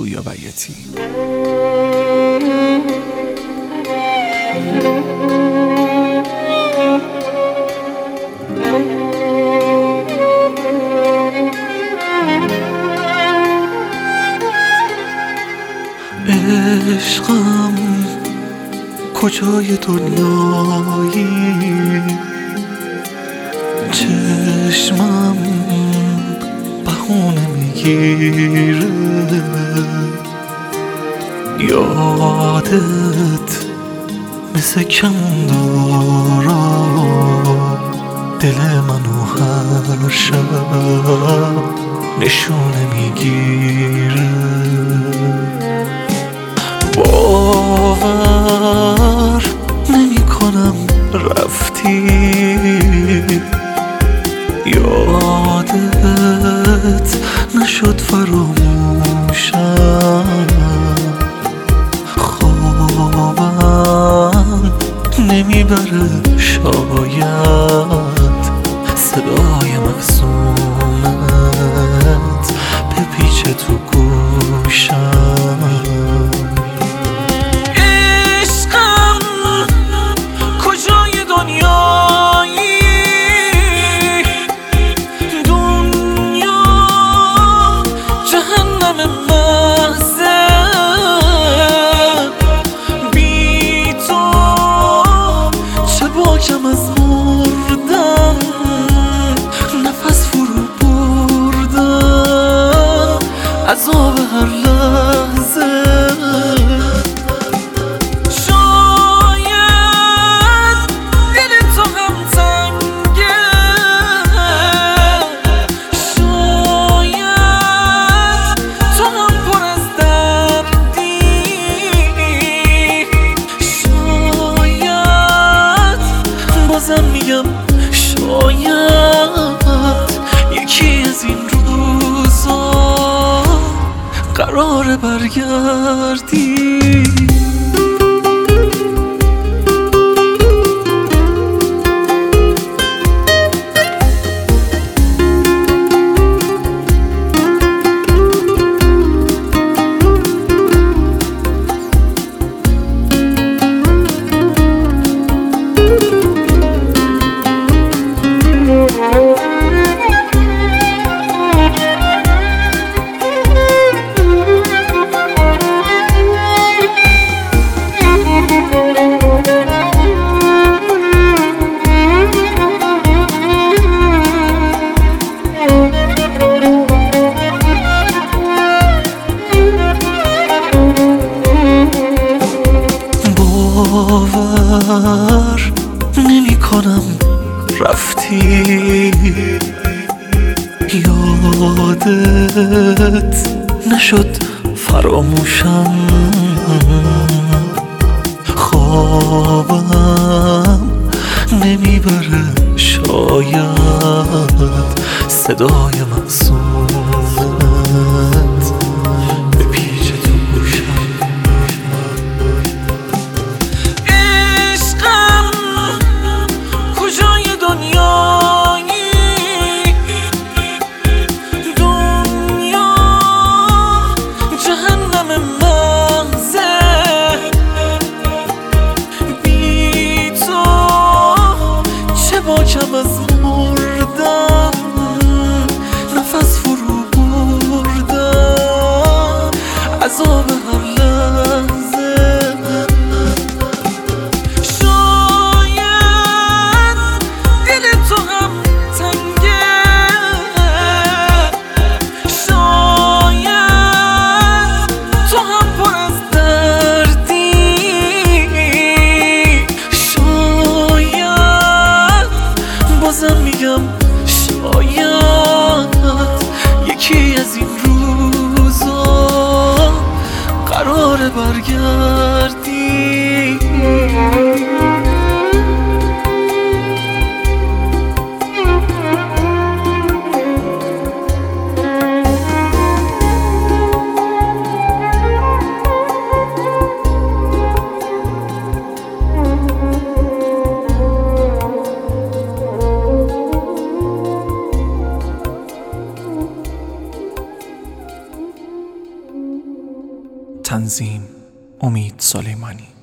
پویا بیاتی. عشقم کجای دنیایی، چشمم بهونه میگیره، یادت مثل کندارا دل منو هر شب نشونه میگیره. باور نمی کنم رفتی، یادت نشد فراموشم، خوابم نمیبره شاید صدای معصومت بپیچه تو گوشم. کم از مردن نفس فرو بردن، عذاب هر لحظه. شاید دل تو هم تنگه، شاید تو هم پر از دردی، بازم میگم شاید یکی از این روزا قراره برگردی. باور نمی کنم رفتی، یادت نشد فراموشم، خوابم نمیبره شاید صدای معصومت بپیچه تو گوشم. کم از مردن نفس تنظیم: امید سلیمانی.